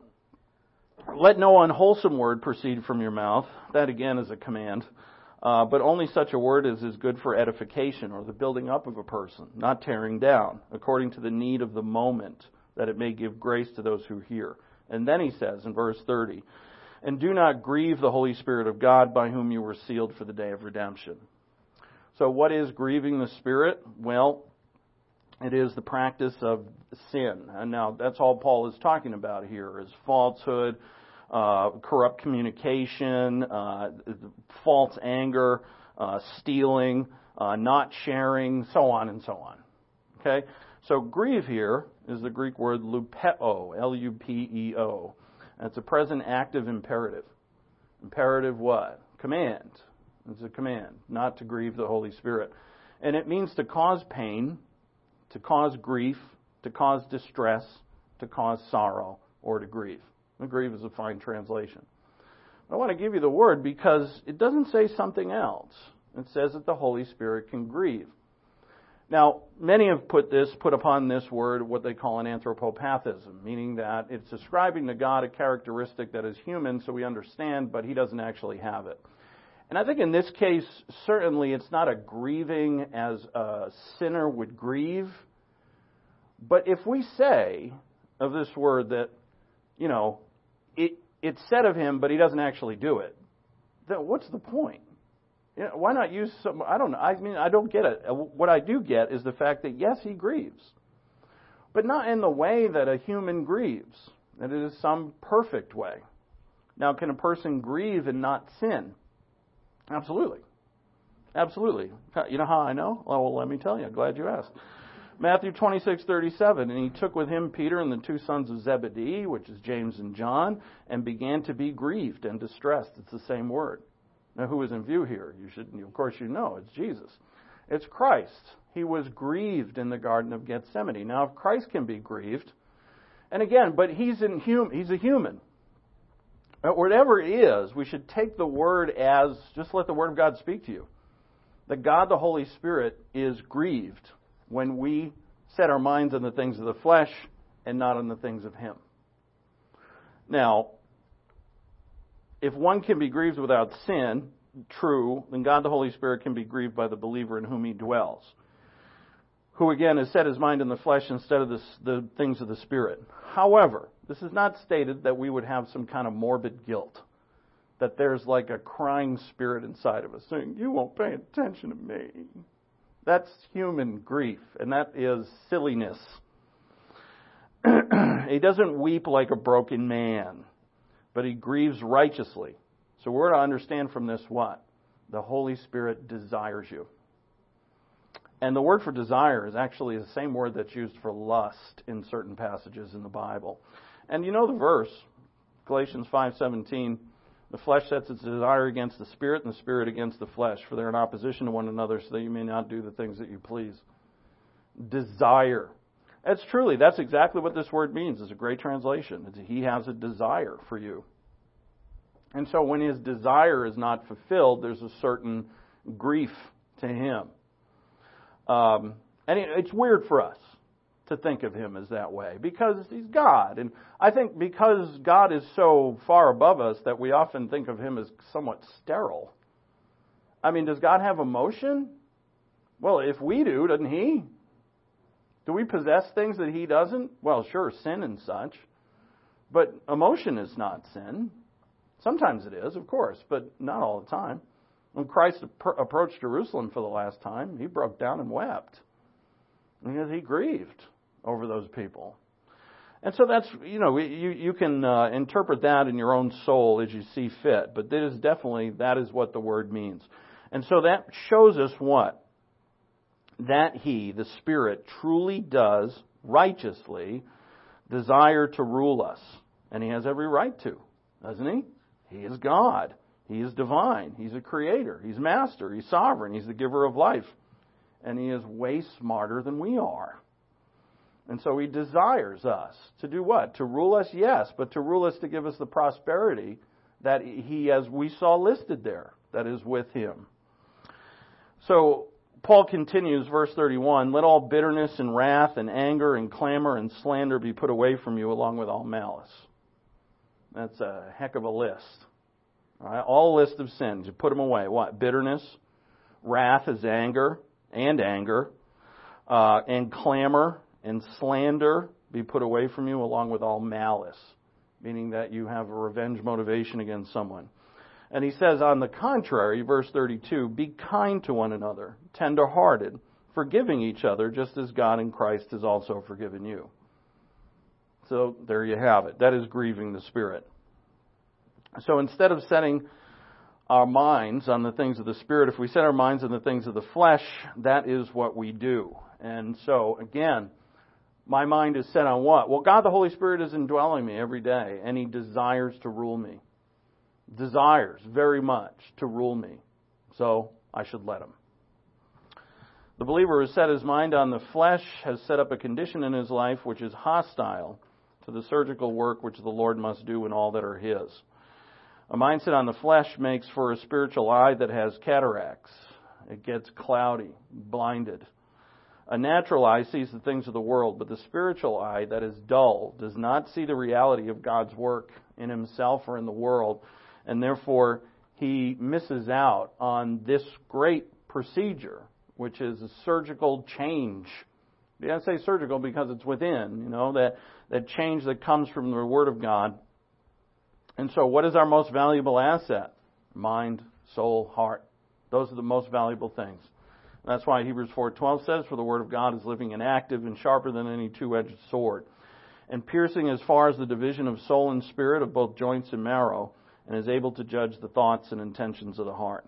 Speaker 1: let no unwholesome word proceed from your mouth. That again is a command. But only such a word as is good for edification, or the building up of a person, not tearing down, according to the need of the moment, that it may give grace to those who hear. And then he says in verse 30, "And do not grieve the Holy Spirit of God, by whom you were sealed for the day of redemption." So what is grieving the Spirit? Well, it is the practice of sin. And now that's all Paul is talking about here, is falsehood, corrupt communication, false anger, stealing, not sharing, so on and so on. Okay? So grieve here is the Greek word lupeo, L-U-P-E-O. It's a present active imperative. Imperative what? Command. It's a command, not to grieve the Holy Spirit. And it means to cause pain, to cause grief, to cause distress, to cause sorrow, or to grieve. And grieve is a fine translation. I want to give you the word because it doesn't say something else. It says that the Holy Spirit can grieve. Now, many have put upon this word what they call an anthropopathism, meaning that it's describing to God a characteristic that is human, so we understand, but he doesn't actually have it. And I think in this case, certainly it's not a grieving as a sinner would grieve. But if we say of this word that, it's said of him, but he doesn't actually do it, then what's the point? Why not use some, I don't know. I mean, I don't get it. What I do get is the fact that, yes, he grieves. But not in the way that a human grieves. That it is some perfect way. Now, can a person grieve and not sin? Absolutely. Absolutely. You know how I know? Well, let me tell you. I'm glad you asked. Matthew 26:37, and he took with him Peter and the two sons of Zebedee, which is James and John, and began to be grieved and distressed. It's the same word. Now, who is in view here? Of course, it's Jesus. It's Christ. He was grieved in the Garden of Gethsemane. Now, if Christ can be grieved, and again, but he's a human. Whatever it is, we should take the word as, just let the Word of God speak to you. That God, the Holy Spirit, is grieved when we set our minds on the things of the flesh and not on the things of Him. Now, if one can be grieved without sin, true, then God the Holy Spirit can be grieved by the believer in whom He dwells, who again has set his mind in the flesh instead of the things of the Spirit. However, this is not stated that we would have some kind of morbid guilt, that there's like a crying spirit inside of us saying, you won't pay attention to me. That's human grief, and that is silliness. He doesn't weep like a broken man, but he grieves righteously. So we're to understand from this what? The Holy Spirit desires you. And the word for desire is actually the same word that's used for lust in certain passages in the Bible. And you know the verse, Galatians 5:17, the flesh sets its desire against the Spirit, and the Spirit against the flesh, for they're in opposition to one another, so that you may not do the things that you please. Desire. That's exactly what this word means. It's a great translation. He has a desire for you. And so when his desire is not fulfilled, there's a certain grief to him. And it's weird for us to think of him as that way, because he's God. And I think because God is so far above us that we often think of him as somewhat sterile. I mean, does God have emotion? Well, if we do, doesn't he? Do we possess things that he doesn't? Well, sure, sin and such. But emotion is not sin. Sometimes it is, of course, but not all the time. When Christ approached Jerusalem for the last time, he broke down and wept because he grieved over those people. And so that's, you can interpret that in your own soul as you see fit, but that is what the word means. And so that shows us what? That he, the Spirit, truly does righteously desire to rule us. And he has every right to, doesn't he? He is God. He is divine. He's a creator. He's master. He's sovereign. He's the giver of life. And he is way smarter than we are. And so he desires us to do what? To rule us, yes, but to rule us to give us the prosperity that he, as we saw listed there, that is with him. So Paul continues, verse 31, let all bitterness and wrath and anger and clamor and slander be put away from you along with all malice. That's a heck of a list. All right, all list of sins. You put them away. What? Bitterness, wrath is anger, and clamor and slander be put away from you along with all malice, meaning that you have a revenge motivation against someone. And he says, on the contrary, verse 32, be kind to one another, tender-hearted, forgiving each other, just as God in Christ has also forgiven you. So there you have it. That is grieving the Spirit. So instead of setting our minds on the things of the Spirit, if we set our minds on the things of the flesh, that is what we do. And so, again, my mind is set on what? Well, God the Holy Spirit is indwelling me every day, and he desires to rule me. Desires very much to rule me. So I should let him. The believer who has set his mind on the flesh has set up a condition in his life which is hostile to the surgical work which the Lord must do in all that are his. A mindset on the flesh makes for a spiritual eye that has cataracts. It gets cloudy, blinded. A natural eye sees the things of the world, but the spiritual eye that is dull does not see the reality of God's work in himself or in the world, and therefore he misses out on this great procedure, which is a surgical change. I say surgical because it's within, that change that comes from the Word of God. And so what is our most valuable asset? Mind, soul, heart. Those are the most valuable things. That's why Hebrews 4:12 says, "For the Word of God is living and active and sharper than any two-edged sword, and piercing as far as the division of soul and spirit, of both joints and marrow, and is able to judge the thoughts and intentions of the heart."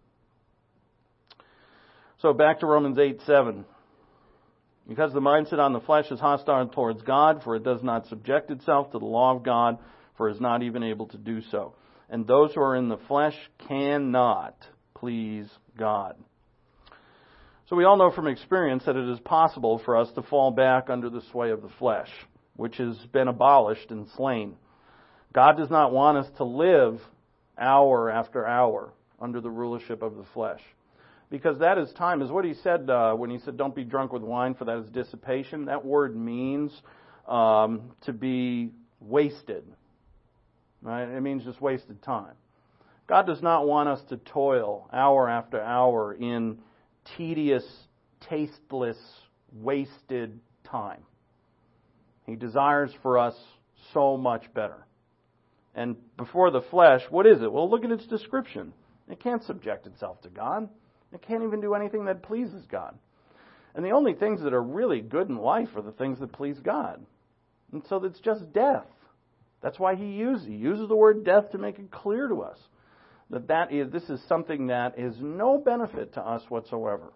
Speaker 1: So back to Romans 8:7. "Because the mindset on the flesh is hostile towards God, for it does not subject itself to the law of God, for it is not even able to do so. And those who are in the flesh cannot please God." So we all know from experience that it is possible for us to fall back under the sway of the flesh, which has been abolished and slain. God does not want us to live hour after hour under the rulership of the flesh. Because that is time, is what he said when he said, "Don't be drunk with wine, for that is dissipation." That word means to be wasted. Right? It means just wasted time. God does not want us to toil hour after hour in tedious, tasteless, wasted time. He desires for us so much better. And before the flesh, what is it? Well, look at its description. It can't subject itself to God. It can't even do anything that pleases God. And the only things that are really good in life are the things that please God. And so it's just death. That's why he uses the word death to make it clear to us that this is something that is no benefit to us whatsoever.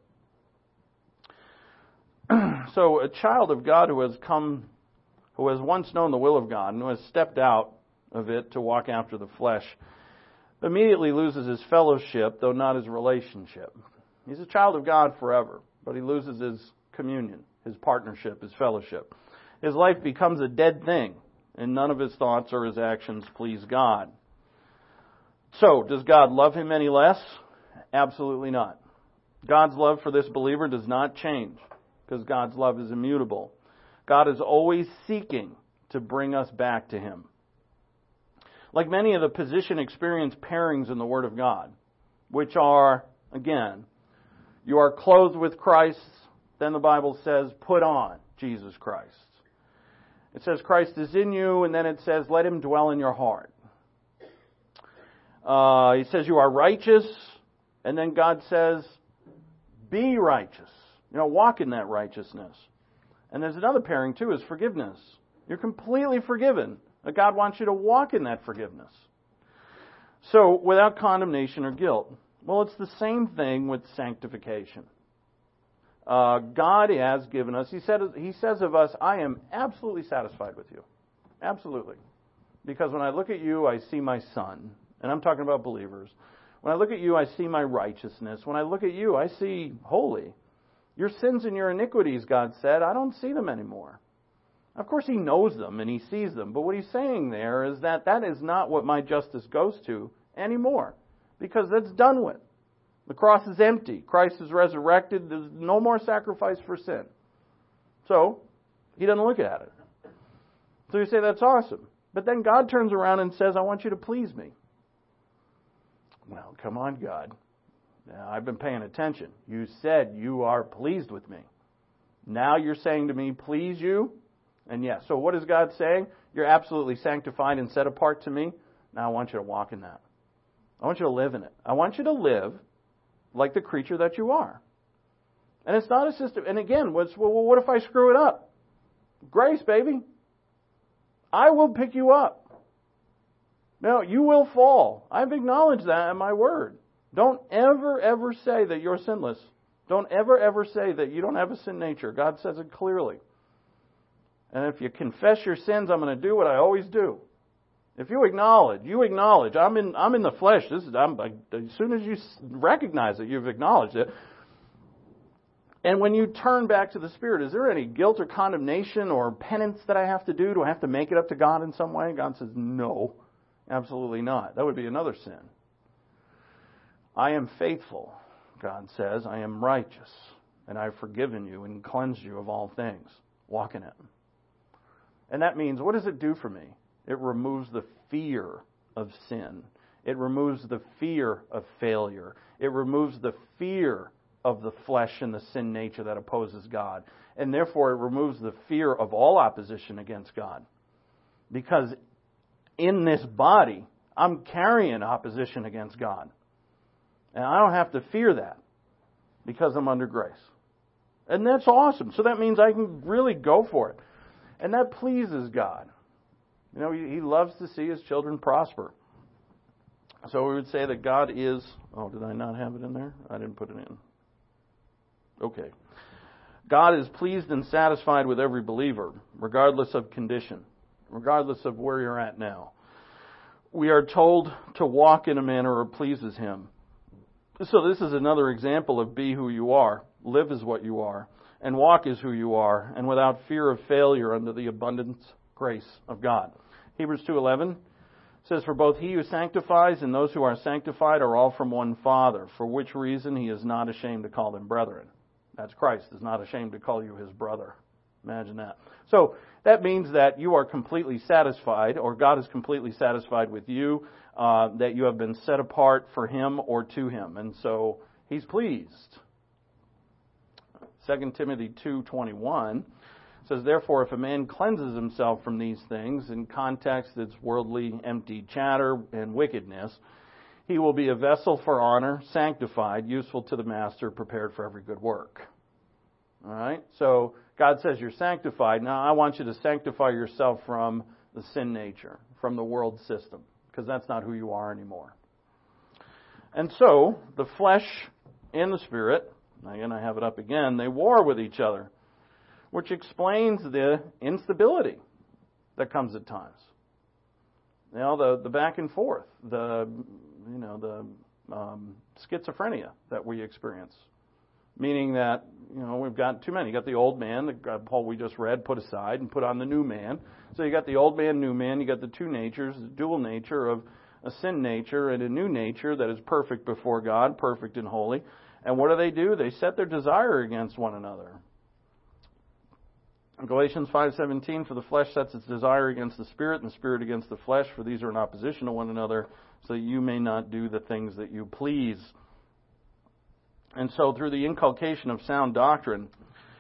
Speaker 1: So a child of God who has once known the will of God and who has stepped out of it to walk after the flesh immediately loses his fellowship, though not his relationship. He's a child of God forever, but he loses his communion, his partnership, his fellowship. His life becomes a dead thing, and none of his thoughts or his actions please God. So, does God love him any less? Absolutely not. God's love for this believer does not change, because God's love is immutable. God is always seeking to bring us back to him. Like many of the position experience pairings in the Word of God, which are, again, you are clothed with Christ, then the Bible says, put on Jesus Christ. It says Christ is in you, and then it says, let him dwell in your heart. He says you are righteous, and then God says, be righteous. Walk in that righteousness. And there's another pairing too, is forgiveness. You're completely forgiven. God wants you to walk in that forgiveness. So, without condemnation or guilt. Well, it's the same thing with sanctification. God has given us, He says of us, I am absolutely satisfied with you. Absolutely. Because when I look at you, I see my Son. And I'm talking about believers. When I look at you, I see my righteousness. When I look at you, I see holy. Your sins and your iniquities, God said, I don't see them anymore. Of course, He knows them and He sees them. But what He's saying there is that is not what my justice goes to anymore. Because that's done with. The cross is empty. Christ is resurrected. There's no more sacrifice for sin. So, He doesn't look at it. So you say, that's awesome. But then God turns around and says, I want you to please me. Well, come on, God. Now, I've been paying attention. You said you are pleased with me. Now you're saying to me, please you? And yes. So what is God saying? You're absolutely sanctified and set apart to me. Now I want you to walk in that. I want you to live in it. I want you to live like the creature that you are. And it's not a system. And again, what if I screw it up? Grace, baby. I will pick you up. No, you will fall. I've acknowledged that in my word. Don't ever say that you're sinless. Don't ever say that you don't have a sin nature. God says it clearly. And if you confess your sins, I'm going to do what I always do. If you acknowledge, I'm in the flesh. As soon as you recognize it, you've acknowledged it. And when you turn back to the Spirit, is there any guilt or condemnation or penance that I have to do? Do I have to make it up to God in some way? God says, no, absolutely not. That would be another sin. I am faithful, God says. I am righteous. and I've forgiven you and cleansed you of all things. Walk in it. And that means, what does it do for me? It removes the fear of sin. It removes the fear of failure. It removes the fear of the flesh and the sin nature that opposes God. And therefore, it removes the fear of all opposition against God. Because in this body, I'm carrying opposition against God. And I don't have to fear that because I'm under grace. And that's awesome. So that means I can really go for it. And that pleases God. You know, He loves to see His children prosper. So we would say that God is... Oh, did I not have it in there? I didn't put it in. Okay. God is pleased and satisfied with every believer, regardless of condition, regardless of where you're at now. We are told to walk in a manner that pleases Him. So this is another example of be who you are, live as what you are, and walk as who you are, and without fear of failure under the abundant grace of God. Hebrews 2:11 says, "For both He who sanctifies and those who are sanctified are all from one Father, for which reason He is not ashamed to call them brethren." That's Christ, is not ashamed to call you His brother. Imagine that. So that means that you are completely satisfied, or God is completely satisfied with you, that you have been set apart for Him or to Him. And so He's pleased. 2 Timothy 2:21 says, "Therefore, if a man cleanses himself from these things," in context it's worldly, empty chatter and wickedness, "he will be a vessel for honor, sanctified, useful to the master, prepared for every good work." All right? So God says you're sanctified. Now I want you to sanctify yourself from the sin nature, from the world system, because that's not who you are anymore. And so the flesh and the spirit, again I have it up again, they war with each other, which explains the instability that comes at times. You know, the back and forth, the schizophrenia that we experience. Meaning that, you know, we've got too many. You got the old man that Paul we just read, put aside, and put on the new man. So you got the old man, new man. You got the two natures, the dual nature of a sin nature and a new nature that is perfect before God, perfect and holy. And what do? They set their desire against one another. In Galatians 5:17, "For the flesh sets its desire against the spirit, and the spirit against the flesh, for these are in opposition to one another, so that you may not do the things that you please." And so through the inculcation of sound doctrine,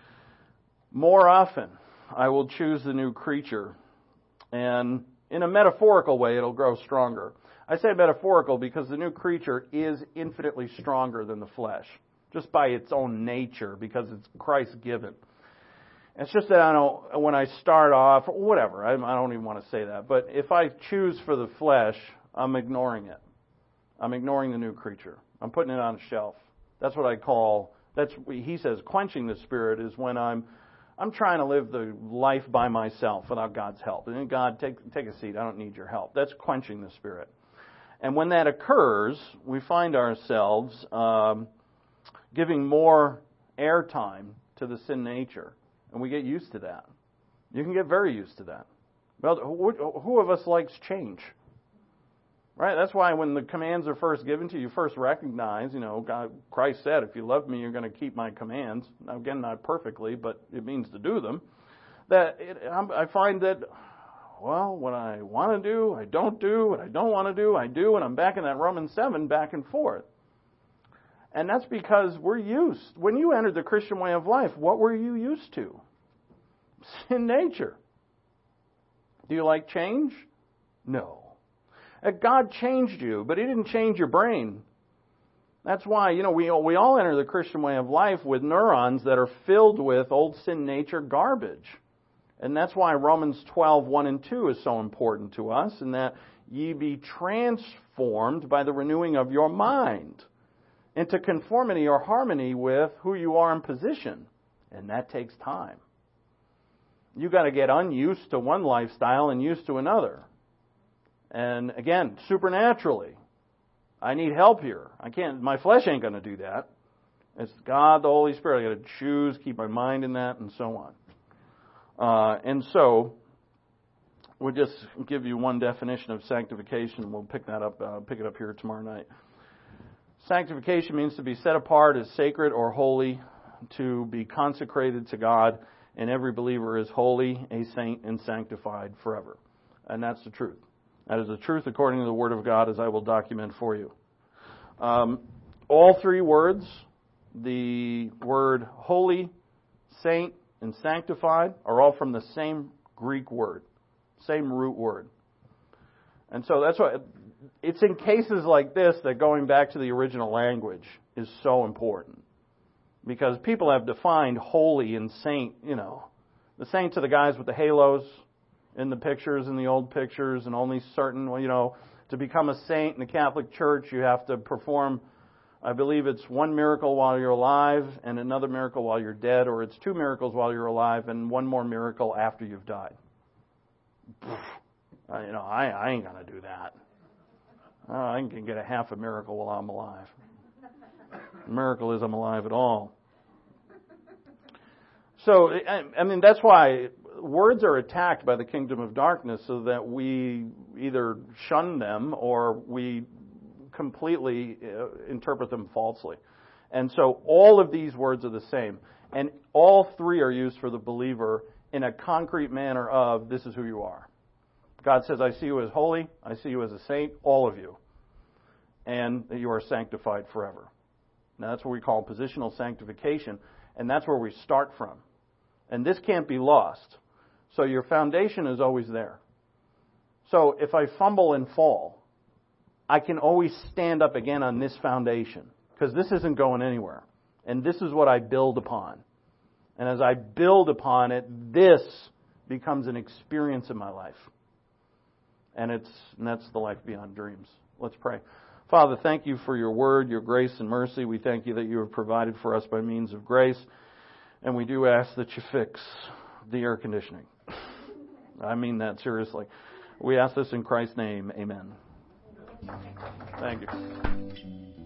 Speaker 1: more often I will choose the new creature. And in a metaphorical way, it'll grow stronger. I say metaphorical because the new creature is infinitely stronger than the flesh, just by its own nature, because it's Christ-given. It's just that I don't, when I start off, whatever, I don't even want to say that. But if I choose for the flesh, I'm ignoring it. I'm ignoring the new creature. I'm putting it on a shelf. That's what I call, he says, quenching the spirit is when I'm trying to live the life by myself without God's help. And God, take a seat. I don't need your help. That's quenching the spirit. And when that occurs, we find ourselves giving more airtime to the sin nature. And we get used to that. You can get very used to that. Well, who of us likes change? Right? That's why when the commands are first given to you, you first recognize, God, Christ said, if you love me, you're going to keep my commands. Now, again, not perfectly, but it means to do them. I find that, what I want to do, I don't do. What I don't want to do, I do. And I'm back in that Romans 7 back and forth. And that's because we're used. When you entered the Christian way of life, what were you used to? Sin nature. Do you like change? No. God changed you, but He didn't change your brain. That's why, we all enter the Christian way of life with neurons that are filled with old sin nature garbage. And that's why Romans 12:1 and 2 is so important to us, in that ye be transformed by the renewing of your mind into conformity or harmony with who you are in position. And that takes time. You've got to get unused to one lifestyle and used to another. And again, supernaturally, I need help here. My flesh ain't going to do that. It's God, the Holy Spirit. I got to choose, keep my mind in that, and so on. And so, we'll just give you one definition of sanctification. We'll pick it up here tomorrow night. Sanctification means to be set apart as sacred or holy to be consecrated to God, and every believer is holy, a saint, and sanctified forever. And that's the truth. That is the truth according to the Word of God, as I will document for you. All three words, the word holy, saint, and sanctified, are all from the same Greek word, same root word. And so that's why it's in cases like this that going back to the original language is so important. Because people have defined holy and saint, the saints are the guys with the halos in the pictures, in the old pictures, and only certain, to become a saint in the Catholic Church, you have to perform, I believe it's one miracle while you're alive and another miracle while you're dead, or it's two miracles while you're alive and one more miracle after you've died. I ain't going to do that. I can get a half a miracle while I'm alive. The miracle is I'm alive at all. So, that's why words are attacked by the kingdom of darkness, so that we either shun them or we completely interpret them falsely. And so all of these words are the same. And all three are used for the believer in a concrete manner of, this is who you are. God says, I see you as holy, I see you as a saint, all of you. And that you are sanctified forever. Now that's what we call positional sanctification, and that's where we start from. And this can't be lost. So your foundation is always there. So if I fumble and fall, I can always stand up again on this foundation, because this isn't going anywhere. And this is what I build upon. And as I build upon it, this becomes an experience in my life. And that's the life beyond dreams. Let's pray. Father, thank you for your word, your grace and mercy. We thank you that you have provided for us by means of grace. And we do ask that you fix the air conditioning. I mean that seriously. We ask this in Christ's name. Amen. Thank you.